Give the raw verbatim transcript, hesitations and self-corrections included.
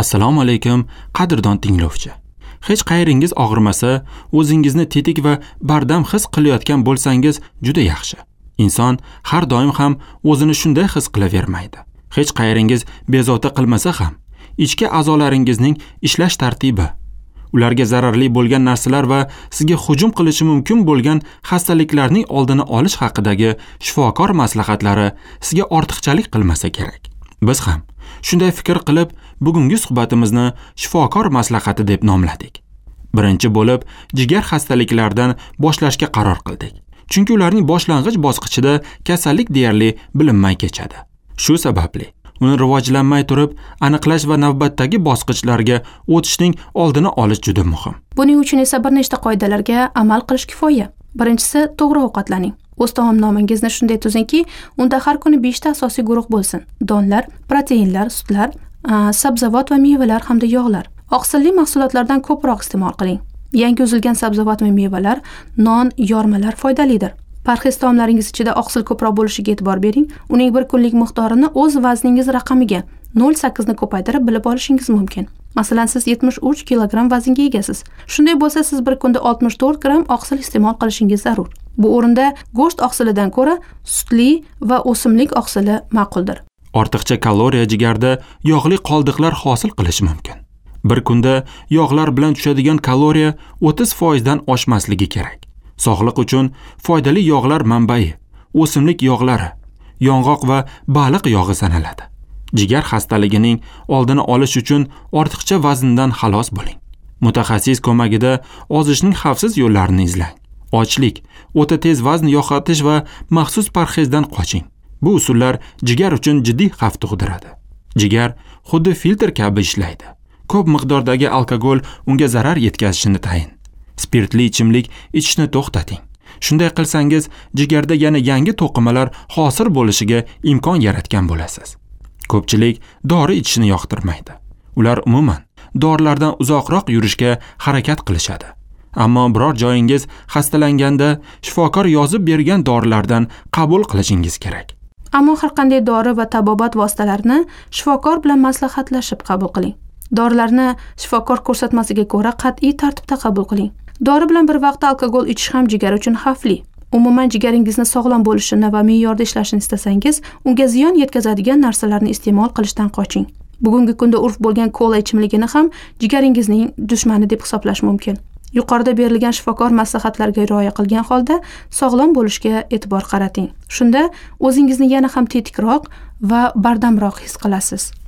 Assalomu alaykum, qadrdon tinglovchi. Hech qayeringiz og'rimasa, o'zingizni tetik va bardam his qilayotgan bo'lsangiz juda yaxshi. Inson har doim ham o'zini shunday his qilavermaydi. Hech qayeringiz bezovta qilmasa ham, ichki a'zolaringizning ishlash tartibi, ularga zararli bo'lgan narsalar va sizga hujum qilishi mumkin bo'lgan xastaliklarning oldini olish haqidagi shifokor maslahatlari sizga ortiqchalik qilmasa kerak. Biz ham shunday fikr qilib, bugungi suhbatimizni shifokor maslahati deb nomladik. Birinchi bo'lib, jigar xastaliklaridan boshlashga qaror qildik. Chunki ularning boshlang'ich bosqichida kasallik deyarli bilinmay kechadi. Shu sababli uni rivojlanmay turib, aniqlash va navbatdagi bosqichlarga o'tishning oldini olish juda muhim. Buning uchun esa bir nechta qoidalarga amal qilish kifoya. Birinchisi, to'g'ri ovqatlaning. O'z taomnomangizni shunday tuzingki, unda har kuni besh ta asosiy guruh bo'lsin. Donlar, proteinlar, sutlar, sabzavot va mevalar hamda yog'lar. Oqsilli mahsulotlardan ko'proq iste'mol qiling. Yangi uzilgan sabzavot va mevalar, non, yormalar foydalidir. Parhez taomlaringiz ichida oqsil ko'proq bo'lishiga e'tibor bering. Uning bir kunlik miqdorini o'z vazningiz raqamiga nol nuqta sakkiz ni ko'paytirib bilib olishingiz mumkin. Masalan, siz yetmish uch kilogramm vaznga egasiz. Shunday bo'lsa, siz bir kunda oltmish to'rt gramm oqsil iste'mol qilishingiz zarur. Bu o'rinda go'sht oqsilidan ko'ra sutli va o'simlik oqsili ma'quldir. Ortiqcha kaloriya jigarda yog'li qoldiqlar hosil qilishi mumkin. Bir kunda yog'lar bilan tushadigan kaloriya o'ttiz foiz dan oshmasligi kerak. Sog'liq uchun foydali yog'lar manbai o'simlik yog'lari, yong'oq va baliq yog'i sanaladi. Jigar xastaligining oldini olish uchun ortiqcha vazndan xalos bo'ling. Mutaxassis ko'magida ozishning xavfsiz yo'llarini izlang. Ochlik, o'ta tez vazn yo'qotish va maxsus parhezdan qoching. Bu usullar jigar uchun jiddiy xavf tug'diradi. Jigar xuddi filtr kabi ishlaydi. Ko'p miqdordagi alkogol unga zarar yetkazishini tayin. Spirtli ichimlik ichishni to'xtating. Shunday qilsangiz, jigarda yana yangi to'qimalar hosil bo'lishiga imkon yaratgan bo'lasiz. Ko'pchilik dori ichishni yoqtirmaydi. Ular umuman dorilardan uzoqroq yurishga harakat qilishadi. Ammo biror joyingiz xastalanganda shifokor yozib bergan dorilardan qabul qilishingiz kerak. Ammo har qanday dori va tabobat vositalarini shifokor bilan maslahatlashib qabul qiling. Dorilarni shifokor ko'rsatmasiga ko'ra qat'iy tartibda qabul qiling. Dori bilan bir vaqtda alkogol ichish ham jigar uchun xavfli. Umuman jigaringizni sog'lom bo'lishini va me'yorda ishlashini istasangiz, unga ziyon yetkazadigan narsalarni iste'mol qilishdan qoching. Bugungi kunda urf bo'lgan kola ichimligini ham jigaringizning dushmani deb hisoblash mumkin. Yuqorida berilgan shifokor maslahatlarga rioya qilgan holda sog'lom bo'lishga e'tibor qarating. Shunda o'zingizni yana ham tetikroq va bardamroq his qilasiz.